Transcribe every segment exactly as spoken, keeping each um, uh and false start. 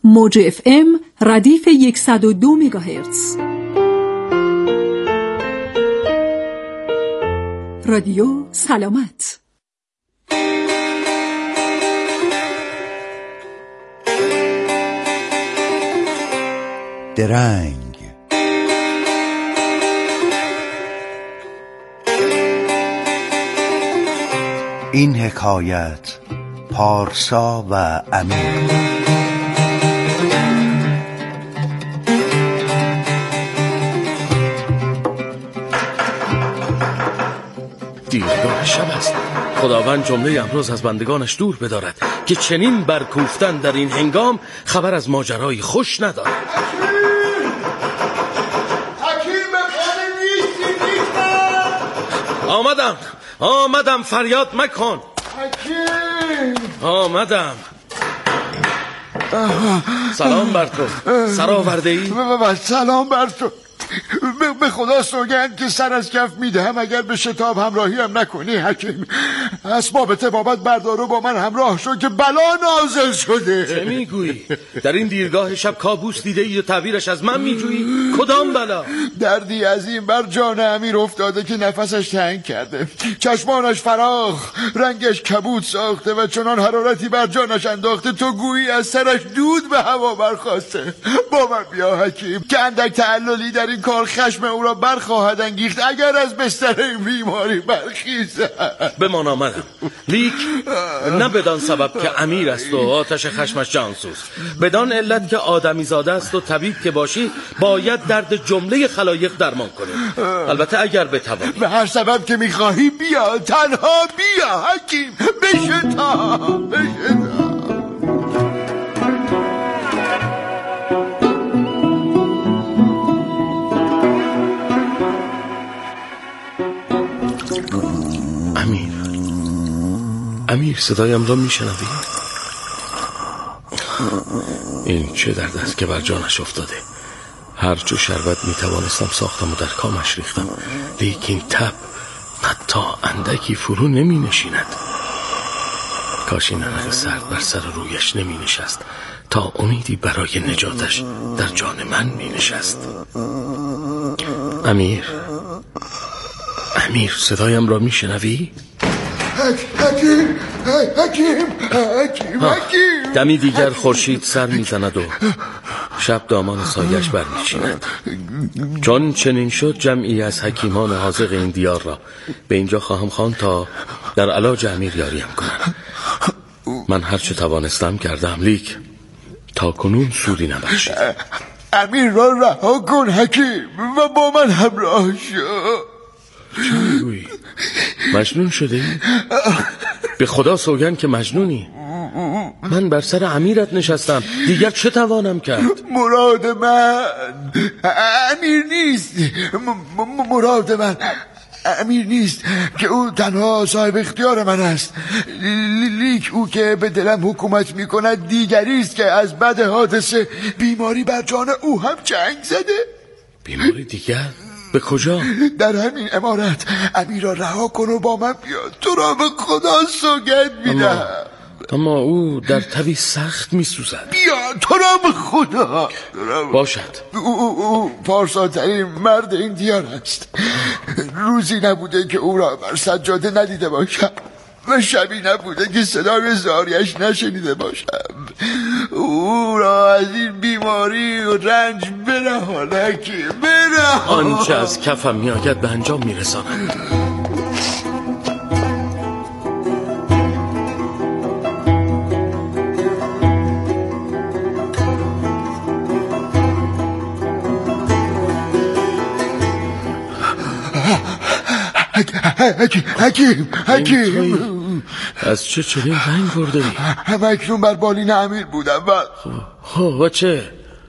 موج اف ام ردیف صد و دو مگاهرتز. رادیو سلامت. درنگ این حکایت پارسا و امیر. دیرگاه شب است. خداوند جمله امروز از بندگانش دور بدارد که چنین برکوفتن در این هنگام خبر از ماجرای خوش ندارد. حکیم خانه نیستی نیستم. آمدم آمدم فریاد مکن. حکیم آمدم. سلام بر تو. سر آورده ای؟ سلام بر تو. به خدا سوگند که سر از کف میدهم اگر به شتاب همراهی هم نکنی حکیم. اسباب طبابت بردار و با من همراه شد که بلا نازل شده. چه میگویی؟ در این دیرگاه شب کابوس دیده ای و تعبیرش از من میجویی؟ کدام بلا؟ دردی عظیم بر جان امیر افتاده که نفسش تنگ کرده، چشمانش فراخ، رنگش کبود ساخته و چنان حرارتی بر جانش انداخته تو گویی از سرش دود به هوا برخاسته. با من بیا حکیم که اندک تعللی در این کار خشم او را برخواهد انگیخت اگر از بستر این بیماری برخیزد. بمان آمدم لیک نه بدان سبب که امیر است و آتش خشمش جانسوز، بدان علت که آدمی زاده است و طبیب که باشی باید درد جمله خلایق درمان کنی. البته اگر بتوانی. به هر سبب که میخواهی بیا، تنها بیا حکیم. بشتا بشتا امیر امیر صدایم را میشنوی؟ این چه درد است که بر جانش افتاده. هر چو شربت میتوانستم ساختم و در کامش ریختم، لیکن تب حتی اندکی فرو نمی نشیند. کاش این عرق سرد بر سر رویش نمی نشست تا امیدی برای نجاتش در جان من می نشست. امیر امیر صدایم را میشنوی؟ حکیم حکیم حکیم حکیم دمی دیگر خورشید سر میزند و شب دامان سایش برمیچیند. چون چنین شد جمعی از حکیمان حاذق این دیار را به اینجا خواهم خواند تا در علاج امیر یاریم کنند. من هر چه توانستم کردم، لیک تا کنون سودی نبخشید. امیر را رها کن حکیم و با من همراه شو. چه میگویی؟ مجنون شده ای؟ به خدا سوگند که مجنونی. من بر سر امیرت نشستم، دیگر چه توانم کرد؟ مراد من امیر نیست. م- م- مراد من امیر نیست که او تنها صاحب اختیار من است، لیک او که به دلم حکومت می کند دیگری است که از بد حادثه بیماری بر جان او هم چنگ زده. بیماری دیگر؟ به کجا؟ در همین عمارت. امیر را رها کن و با من بیا. تو را به خدا سوگند میدم. اما, اما او در تبی سخت میسوزد. بیا تو را به خدا. باشد. او, او, او پارساترین مرد این دیار است. روزی نبوده که او را بر سجاده ندیده باشم و شبی نبوده که صدای زاریش نشنیده باشم. او را از این بیماری و رنج برهانه که برهانه. آنچه از کفم میآید به انجام میرساند. حکیم حکیم حکیم از چه چنین رنگ برده ای؟ همکنون بر بالین امیر بودم و خب و چه؟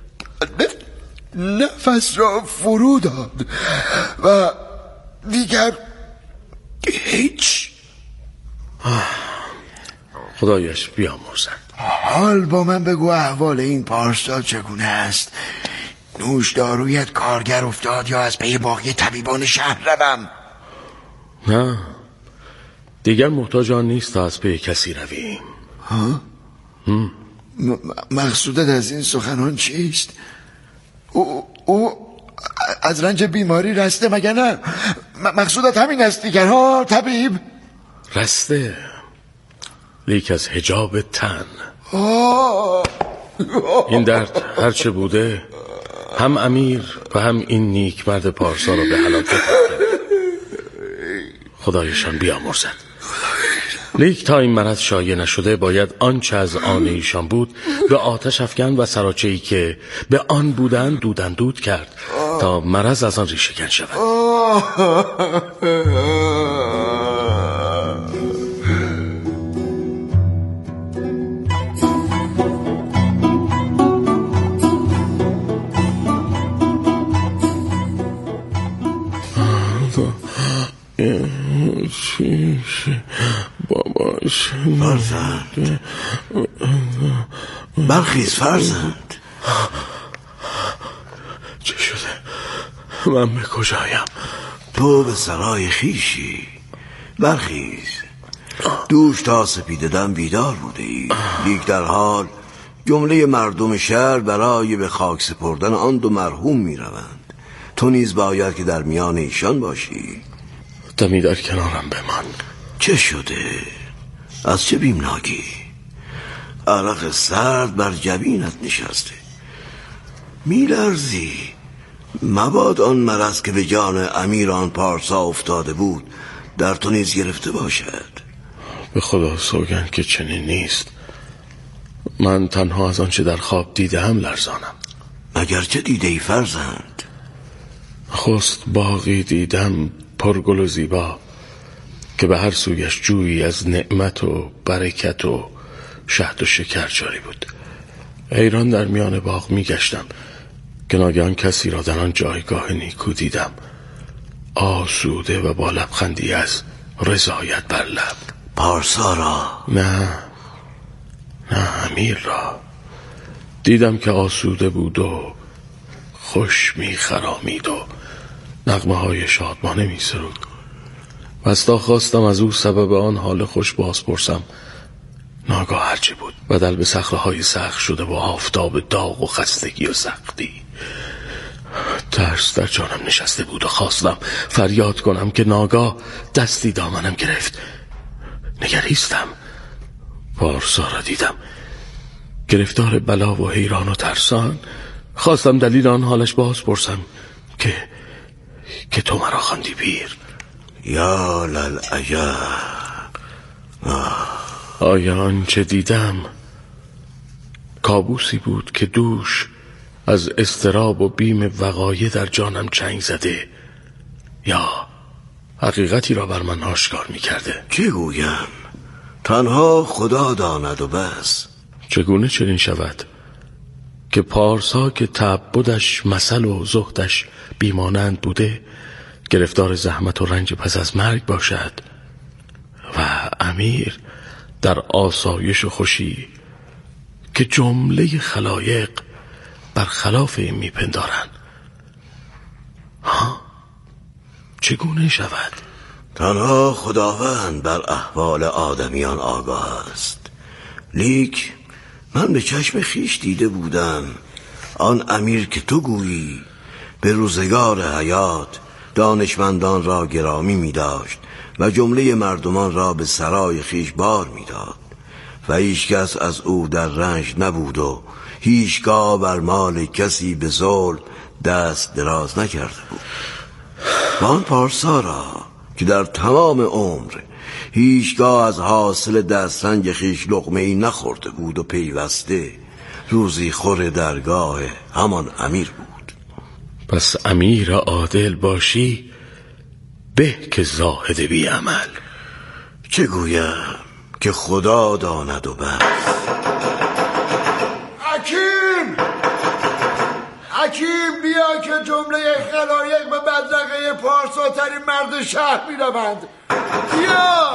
نفس را فرو داد و دیگر هیچ. خدایش بیامرزد. حال با من بگو احوال این پارسا چگونه است؟ نوش دارویت کارگر افتاد یا از پی باقی طبیبان شهر روم؟ نه، دیگر محتاج آن نیست تا از پی کسی رویم. ها؟ مقصودت از این سخنان چیست؟ او, او از رنج بیماری رسته مگه نه؟ مقصودت همین است دیگر ها طبیب؟ رسته، لیک از حجاب تن. این درد هرچه بوده هم امیر و هم این نیک مرد پارسا را به هلاکت کرد. خدایشان بیامرزد. لیک تا این مرض شایع نشده باید آنچه از آن ایشان بود به آتش افکن و سراچه‌ای که به آن بودن دودن دود کرد تا مرض از آن ریشه کن شود. باباش فرزند، برخیز فرزند. چه شده؟ من به کجایم؟ تو به سرای خیشی. برخیز. دوش تا سپیده دم بیدار بوده ای، لیک در حال جمله مردم شهر برای به خاک سپردن آن دو مرحوم می روند. تو نیز باید که در میان ایشان باشی. دمی در کنارم بمان. چه شده؟ از چه بیمناکی؟ عرق سرد بر جبینت نشسته، میلرزی. مباد آن مرض که به جان امیر آن پارسا افتاده بود در تو نیز گرفته باشد. به خدا سوگند که چنین نیست. من تنها از آنچه در خواب دیده هم لرزانم. مگر چه دیده ای فرزند؟ خست باغی دیدم پرگل و زیبا که به هر سویش جویی از نعمت و برکت و شهد و شکر جاری بود. حیران در میان باغ می گشتم که ناگهان کسی را در آن جایگاه نیکو دیدم، آسوده و با لبخندی از رضایت بر لب. پارسا را؟ نه نه امیر را. دیدم که آسوده بود و خوش می خرامید و نغمه های شادمانه می سرود. وستا خواستم از او سبب آن حال خوش باز پرسم. ناگاه هرچی بود بدل به صخره‌های سخت شده و آفتاب داغ و خستگی و سختی. ترس در جانم نشسته بود و خواستم فریاد کنم که ناگاه دستی دامنم گرفت. نگریستم، پارسا را دیدم گرفتار بلا و حیران و ترسان. خواستم دلیل آن حالش باز پرسم که که تو مرا خواندی پیر. یا للعجب. آیا آنچه دیدم کابوسی بود که دوش از اضطراب و بیم وقایع در جانم چنگ زده، یا حقیقتی را بر من آشکار می کرده؟ چه گویم؟ تنها خدا داند و بس. چگونه چنین شود که پارسا که تعبدش مثل و زهدش بیمانند بوده گرفتار زحمت و رنج پس از مرگ باشد و امیر در آسایش و خوشی که جمله خلایق برخلاف این میپندارند؟ ها؟ چگونه شود؟ تنها خداوند بر احوال آدمیان آگاه است. لیک من به چشم خیش دیده بودم آن امیر که تو گویی به روزگار حیات دانشمندان را گرامی می داشت و جمله مردمان را به سرای خیش بار می داد و هیچ کس از او در رنج نبود و هیچگاه بر مال کسی به ظلم دست دراز نکرده بود. و آن پارسا را که در تمام عمر هیچگاه از حاصل دسترنج خیش لقمه ای نخورده بود و پیوسته روزی خور درگاه همان امیر بود. پس امیر عادل باشی به که زاهد بی عمل. چه گویم که خدا داند و بس. حکیم حکیم بیا که جمله خلایق به بدرقه پارسا ترین مرد شهر می روند. بیا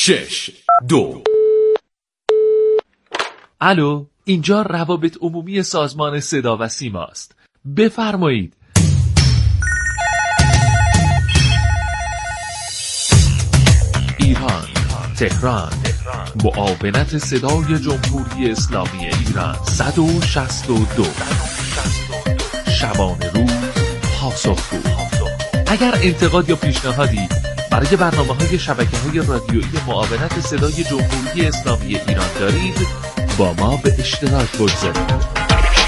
شش دو. الو، اینجا روابط عمومی سازمان صدا و سیما است. بفرمایید. ایران، تهران، معاونت صدای جمهوری اسلامی ایران صد و شصت و دو. شبانه روز پاسخگو. اگر انتقاد یا پیشنهادی برای برنامه‌های شبکه‌های رادیویی معاونت صدای جمهوری اسلامی ایران دارید، با ما به اشتراک بگذارید.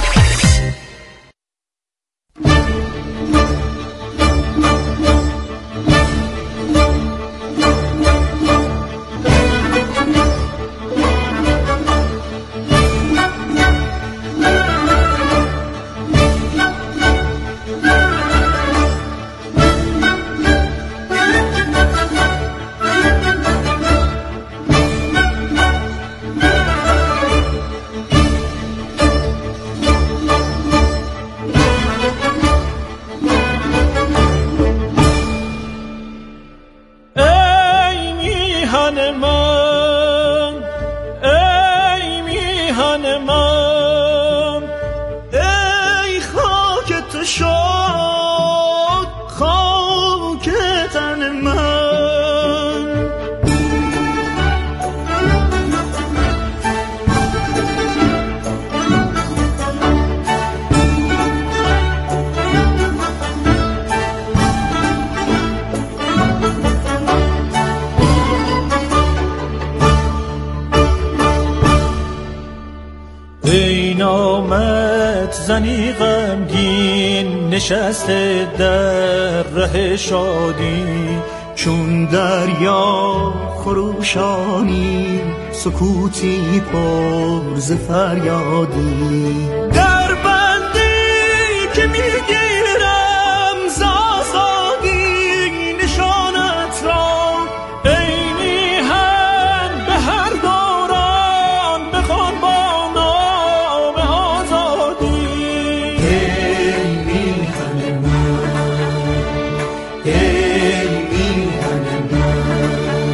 زنی غمگین نشسته در ره شادی، چون دریا خروشانی سکوتی پر ز فریادی. در بندی که میگیرم ز آزادی نشانت را، ای میهن به هر دوران بخوان با نام آزادی. ای میهن من، ای میهن من.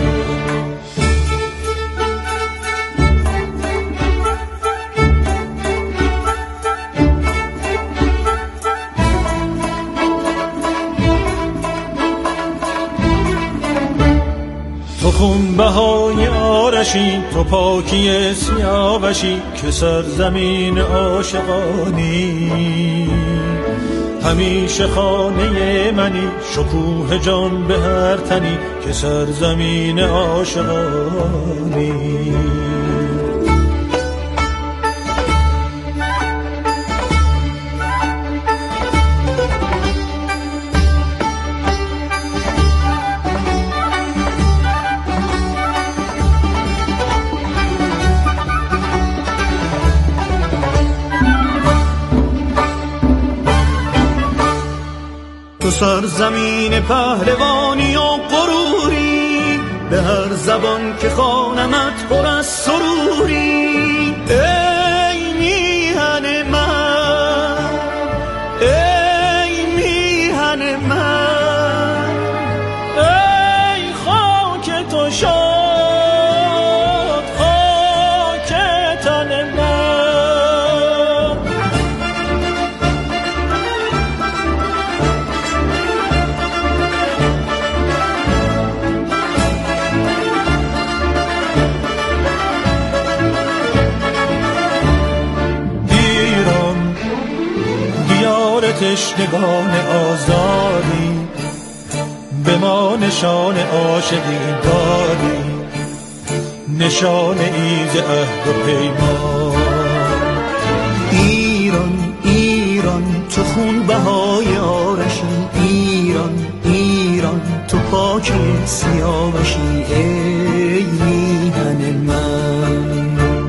تو خونبهای آرشی، تو پاکی سیاوشی که سرزمین عاشقانی. همیشه خانه منی، شکوه جان به هر تنی که سرزمین عاشقانی. تو سرزمین پهلوانی و غروری، به هر زبان که خوانمت پر از سروری. ای میهن من، ای میهن من، ای خاک تو شاد خاک تن من. تشنگان آزادی، به ما نشان عاشقی دادی، نشان ایز عهد و پیمان. ایران ایران تو خون بهای آرشی، ایران ایران تو پاک سیاوشی. ای میهن من،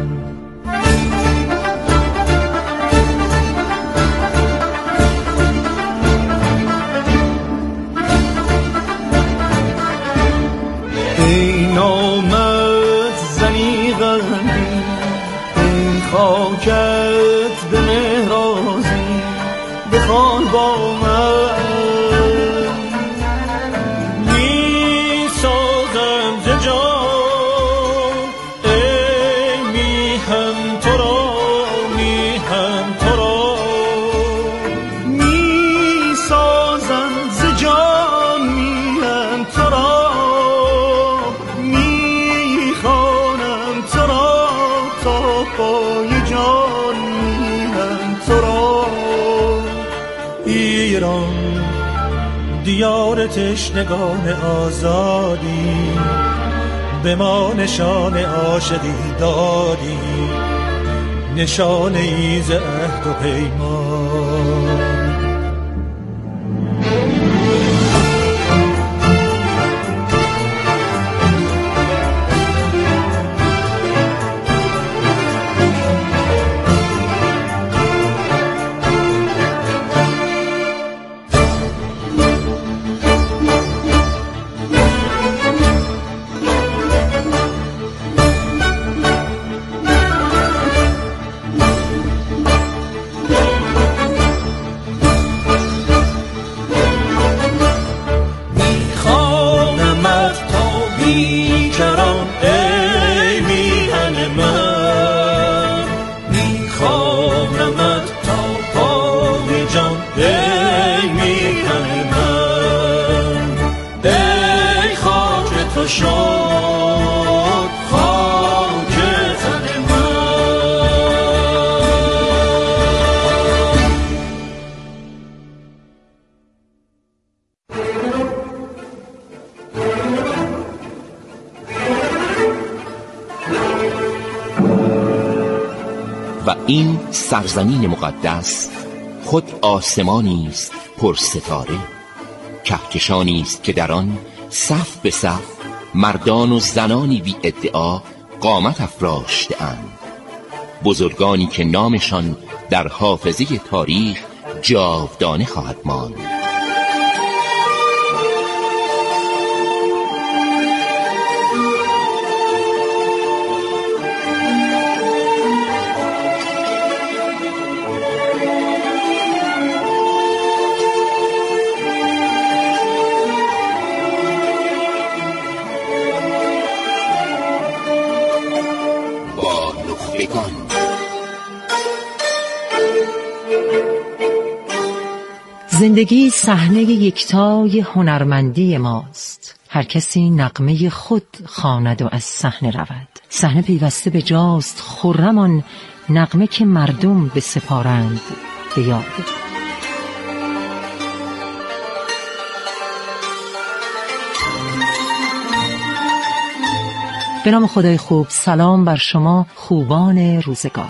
ای نامت زنی غمگین، ای خاکت به مهرازی، بخوان با من. می سازم ز جان تا پای جان میهن تو را. ایران دیار تشنگان آزادی، به ما نشان عاشقی دادی، نشان ایز عهد و پیمان. و این سرزمین مقدس خود آسمانی است پر ستاره، کهکشانی است که در آن صف به صف مردان و زنانی بی ادعا قامت افراشته‌اند، بزرگانی که نامشان در حافظه تاریخ جاودانه خواهد ماند. زندگی صحنه یکتای هنرمندی ماست. هر کسی نغمه خود خواند و از صحنه رود. صحنه پیوسته به جاست خرمان نغمه که مردم بسپارند به یاد. به نام خدای خوب، سلام بر شما خوبان روزگار.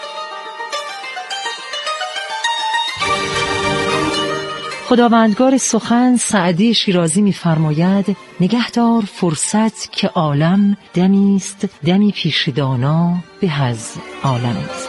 خداوندگار سخن سعدی شیرازی می‌فرماید نگهدار فرصت که عالم دمی است، دمی پیش دانا به از عالم است.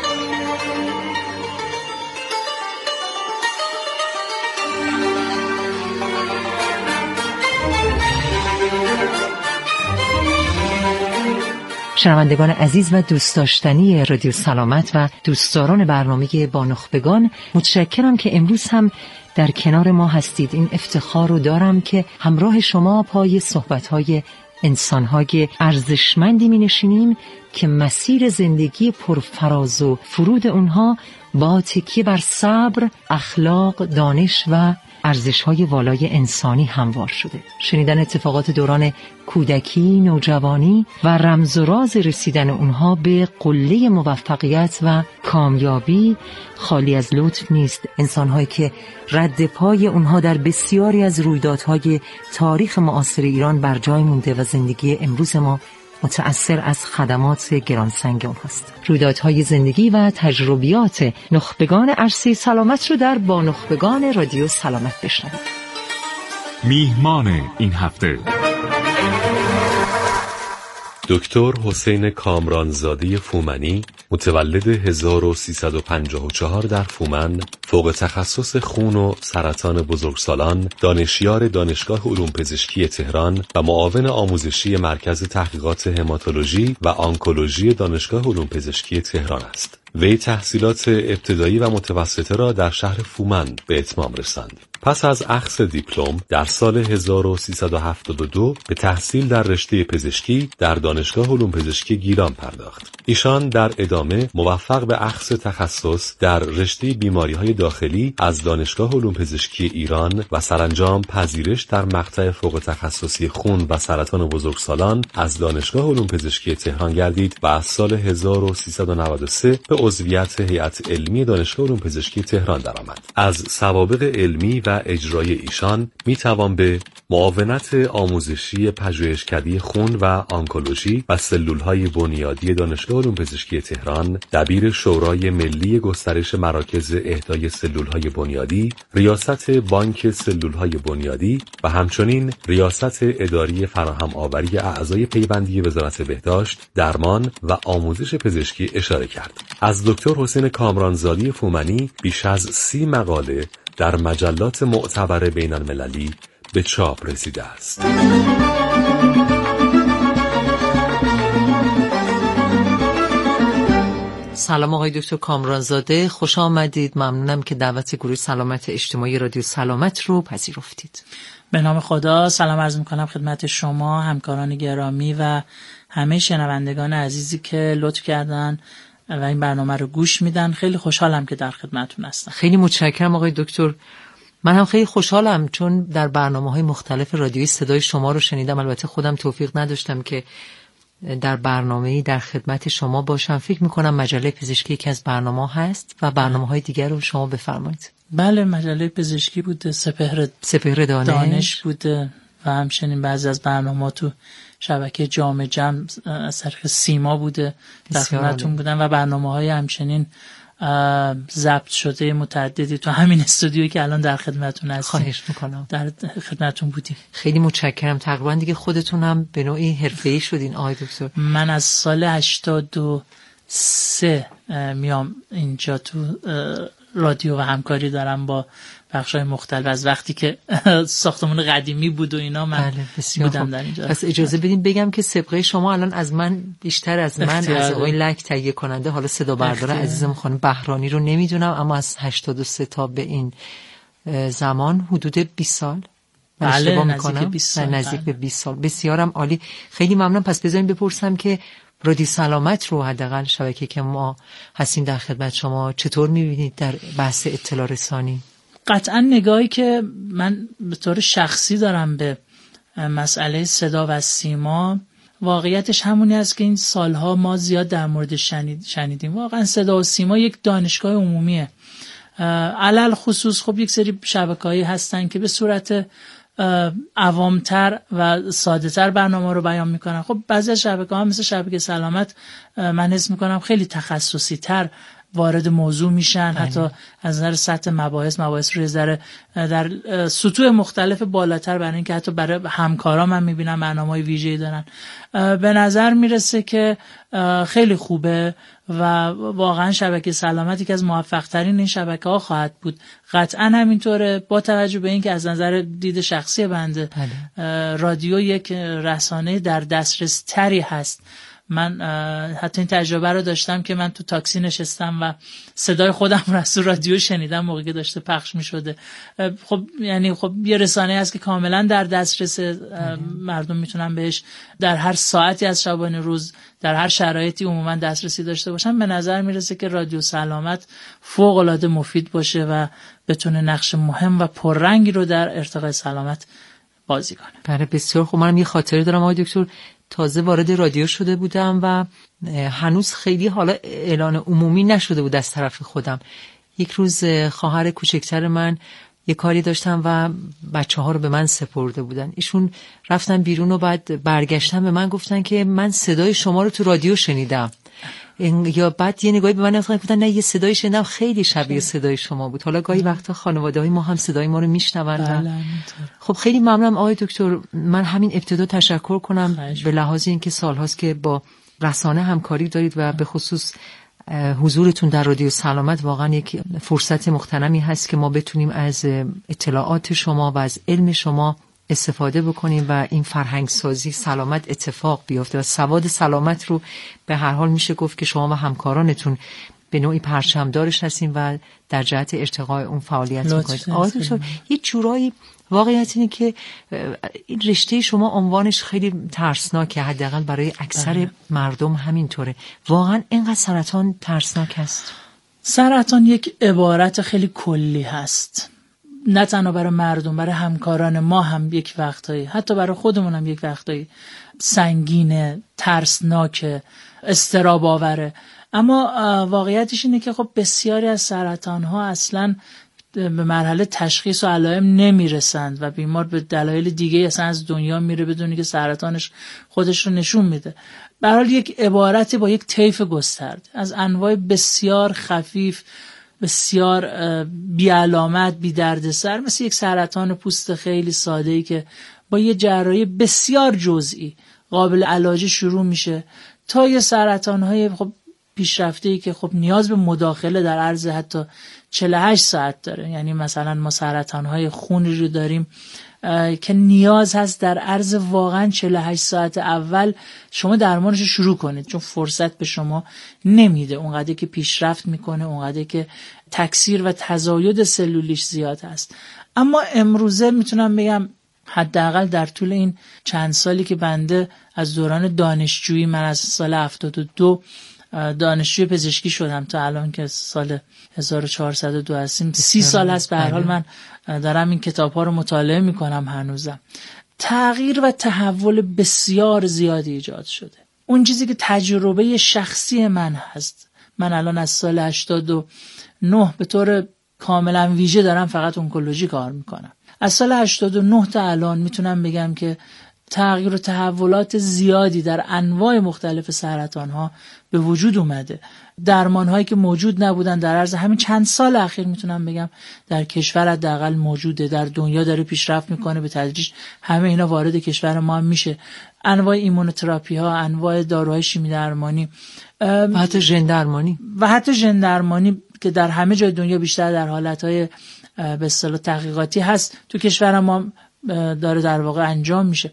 شنوندگان عزیز و دوست داشتنی رادیو سلامت و دوستداران برنامه با نخبگان، متشکرم که امروز هم در کنار ما هستید. این افتخار رو دارم که همراه شما پای صحبت‌های انسان‌های ارزشمندی می‌نشینیم که مسیر زندگی پرفراز و فرود اونها با تکیه بر صبر، اخلاق، دانش و ارزش‌های والای انسانی هموار شده. شنیدن اتفاقات دوران کودکی، نوجوانی و رمز و راز رسیدن اونها به قله موفقیت و کامیابی خالی از لطف نیست. انسان‌هایی که رد پای اونها در بسیاری از رویدادهای تاریخ معاصر ایران بر جای مونده و زندگی امروز ما متأثر از خدمات گرانسنگ اونهاست. رویدادهای زندگی و تجربیات نخبگان عرصه سلامت رو در با نخبگان رادیو سلامت بشنوید. میهمان این هفته دکتر حسین کامرانزاده فومنی، متولد هزار و سیصد و پنجاه و چهار در فومن، فوق تخصص خون و سرطان بزرگسالان، دانشیار دانشگاه علوم پزشکی تهران و معاون آموزشی مرکز تحقیقات هماتولوژی و آنکولوژی دانشگاه علوم پزشکی تهران است. وی تحصیلات ابتدایی و متوسطه را در شهر فومن به اتمام رساند. پس از اخذ دیپلم در سال هزار و سیصد و هفتاد و دو به تحصیل در رشته پزشکی در دانشگاه علوم پزشکی گیلان پرداخت. ایشان در ادامه موفق به اخذ تخصص در رشته بیماری‌های داخلی از دانشگاه علوم پزشکی ایران و سرانجام پذیرش در مقطع فوق تخصصی خون و سرطان بزرگسالان از دانشگاه علوم پزشکی تهران گردید و از سال هزار و سیصد و نود و سه به عضویت هیئت علمی دانشگاه علوم پزشکی تهران درآمد. از سوابق علمی و اجرای ایشان می توان به معاونت آموزشی پژوهشکده خون و آنکولوژی و سلول‌های بنیادی دانشگاه علوم پزشکی تهران، دبیر شورای ملی گسترش مراکز اهدای سلول‌های بنیادی، ریاست بانک سلول‌های بنیادی و همچنین ریاست اداری فراهم آوری اعضای پیوندی وزارت بهداشت، درمان و آموزش پزشکی اشاره کرد. از دکتر حسین کامرانزاده فومنی بیش از سی مقاله در مجلات معتبر بین المللی به چاپ رسیده است. سلام آقای دکتر کامرانزاده، خوش آمدید. ممنونم که دعوت گروه سلامت اجتماعی رادیو سلامت رو پذیرفتید. به نام خدا سلام عرض میکنم خدمت شما، همکاران گرامی و همه شنوندگان عزیزی که لطف کردن و این برنامه رو گوش میدن. خیلی خوشحالم که در خدمتتون هستم. خیلی متشکرم آقای دکتر. من هم خیلی خوشحالم چون در برنامه‌های مختلف رادیویی صدای شما رو شنیدم. البته خودم توفیق نداشتم که در برنامه‌ای در خدمت شما باشم. فکر می‌کنم مجله پزشکی یکی از برنامه‌ها هست و برنامه‌های دیگر رو شما بفرمایید. بله، مجله پزشکی بوده، سپهر سپهر دانش, دانش بوده و همچنین بعضی از برنامه‌ها تو شبکه جام جم از طریق سیما بوده، در خدمتتون بودن و برنامه‌های همچنین ضبط شده متعددی تو همین استودیویی که الان در خدمتتون هستیم. خواهش میکنم. در خدمتتون بودیم. خیلی متشکرم. تقریبا دیگه خودتون هم به نوعی حرفه‌ای شدین آقای دکتر. من از سال هشتاد و سه میام اینجا تو رادیو و همکاری دارم با بخش‌های مختلف از وقتی که ساختمان قدیمی بود و اینا من بله، بودم در اینجا. پس اجازه بدین بگم که سابقه شما الان از من بیشتر از من اختیاره. از آقای لک تهیه کننده، حالا صدا بردار عزیزم خانم بهرانی رو نمیدونم، اما از هشتاد و سه تا به این زمان حدود بیست سال بله، نزدیک بیست سال نزدیک به بیست سال. بسیارم عالی، خیلی ممنونم. پس بذاریم بپرسم که رادیو سلامت رو، حداقل شبکه که ما هستیم در خدمت شما، چطور می‌بینید در بحث اطلاع رسانی؟ قطعا نگاهی که من به طور شخصی دارم به مسئله صدا و سیما، واقعیتش همونی است که این سالها ما زیاد در مورد شنید شنیدیم. واقعا صدا و سیما یک دانشگاه عمومیه. علل خصوص خب یک سری شبکه‌هایی هستن که به صورت عوامتر و ساده تر برنامه رو بیان میکنن. خب بعضی از شبکه‌ها مثل شبکه سلامت من حس میکنم خیلی تخصصی تر وارد موضوع میشن، حتی از نظر سطح مباحث مباحث رو در در سطوح مختلف بالاتر، برای اینکه حتی برای همکارا من میبینم برنامه‌های ویژه‌ای دارن. به نظر میرسه که خیلی خوبه و واقعا شبکه سلامتی که از موفق ترین این شبکه ها خواهد بود. قطعا همینطوره، با توجه به اینکه از نظر دید شخصی بنده رادیو یک رسانه در دسترس تری هست. من حتی این تجربه رو داشتم که من تو تاکسی نشستم و صدای خودم رو از رادیو شنیدم موقعی که داشته پخش می شده. خب یعنی خب یه رسانه است که کاملا در دسترس مردم میتونن بهش در هر ساعتی از شبانه روز در هر شرایطی عموما دسترسی داشته باشن. به نظر میرسه که رادیو سلامت فوق العاده مفید باشه و بتونه نقش مهم و پررنگی رو در ارتقای سلامت بازی کنه. بله بسیار خوب. منم یه خاطره دارم آقای دکتر، تازه وارد رادیو شده بودم و هنوز خیلی حالا اعلان عمومی نشده بود از طرف خودم. یک روز خواهر کوچکتر من یه کاری داشتم و بچه ها رو به من سپرده بودن. ایشون رفتن بیرون و بعد برگشتن به من گفتن که من صدای شما رو تو رادیو شنیدم. یا بعد یه نگاهی به من انداختن گفتن نه یه صدای شنیدم خیلی شبیه صدای شما بود. حالا گاهی وقتا خانواده‌های ما هم صدای ما رو میشنون. خب خیلی ممنونم آقای دکتر. من همین ابتدا تشکر کنم به لحاظ اینکه سالهاست که با رسانه همکاری دارید و به خصوص حضورتون در رادیو سلامت واقعا یک فرصت مغتنمی هست که ما بتونیم از اطلاعات شما و از علم شما استفاده بکنیم و این فرهنگ سازی سلامت اتفاق بیفته و سواد سلامت رو به هر حال میشه گفت که شما و همکارانتون به نوعی پرچمدارش هستیم و در جهت ارتقاء اون فعالیت میکنید. آقای دکتر یه جورایی واقعیت اینه که این رشته شما عنوانش خیلی ترسناکه، حداقل برای اکثر اه. مردم همینطوره. واقعا اینقدر سرطان ترسناک است؟ سرطان یک عبارت خیلی کلی هست، نه تنها برای مردم، برای همکاران ما هم یک وقتایی، حتی برای خودمون هم یک وقتایی سنگینه، ترسناکه، اضطراب آوره. اما واقعیتش اینه که خب بسیاری از سرطان ها اصلاً به مرحله تشخیص و علائم نمیرسند و بیمار به دلایل دیگه اصلا از دنیا میره بدون که سرطانش خودش رو نشون میده. به هر حال یک عبارتی با یک طیف گسترده از انواع بسیار خفیف، بسیار بی علامت، بی دردسر، مثل یک سرطان پوست خیلی ساده‌ای که با یه جراحی بسیار جزئی قابل علاج شروع میشه، تا یه سرطان‌های خب پیشرفته‌ای که خب نیاز به مداخله در عرض حتی چهل و هشت ساعت داره. یعنی مثلا ما سرطان‌های خونی رو داریم که نیاز هست در عرض واقعا چهل و هشت ساعت اول شما درمانش رو شروع کنید، چون فرصت به شما نمیده، اونقدر که پیشرفت میکنه، اونقدر که تکثیر و تزاید سلولیش زیاد هست. اما امروزه میتونم بگم حداقل در طول این چند سالی که بنده از دوران دانشجویی، من از سال هفتاد و دو دانشجوی پزشکی شدم تا الان که سال هزار و چهارصد و دو هستیم، سی سال هست به هر حال من دارم این کتاب ها رو مطالعه میکنم هنوزم. تغییر و تحول بسیار زیادی ایجاد شده. اون چیزی که تجربه شخصی من هست، من الان از سال هشتاد و نه به طور کاملا ویژه دارم فقط اونکولوژی کار میکنم. از سال هشتاد و نه تا الان میتونم بگم که تغییر و تحولات زیادی در انواع مختلف سرطان ها به وجود اومده. درمان هایی که موجود نبودن در عرض همین چند سال اخیر میتونم بگم در کشور حداقل موجوده، در دنیا داره پیشرفت میکنه به تدریج، همه اینا وارد کشور ما هم میشه. انواع ایمونوتراپی ها، انواع داروهای شیمی درمانی و حتی ژن درمانی و حتی ژن درمانی که در همه جای دنیا بیشتر در حالتهای به اصطلاح تحقیقاتی هست، تو کشور ما داره در واقع انجام میشه.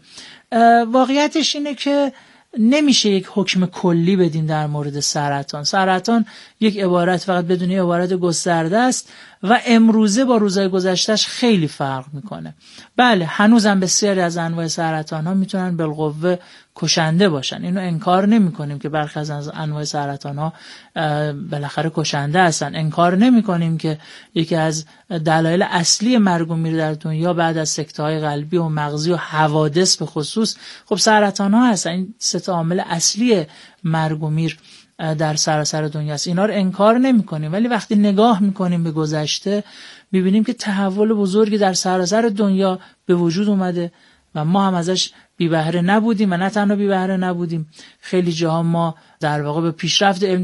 واقعیتش اینه که نمیشه یک حکم کلی بدیم در مورد سرطان. سرطان یک عبارت فقط بدون یک عبارت گسترده است و امروزه با روزهای گذشتهش خیلی فرق میکنه. بله هنوزم بسیاری از انواع سرطان ها میتونن بالقوه کشنده باشن، اینو انکار نمی کنیم که برخی از انواع سرطان ها بالاخره کشنده هستن. انکار نمی کنیم که یکی از دلایل اصلی مرگ و میر در دنیا بعد از سکته های قلبی و مغزی و حوادث به خصوص خب سرطان ها هستن. این سه تا عامل اصلی مرگ و میر در سراسر دنیا است، اینا رو انکار نمی کنیم. ولی وقتی نگاه میکنیم به گذشته میبینیم که تحول بزرگی در سراسر دنیا به وجود اومده و ما هم ازش بی بهره نبودیم و نه تنها بی بهره نبودیم، خیلی جاها ما در واقع به پیشرفت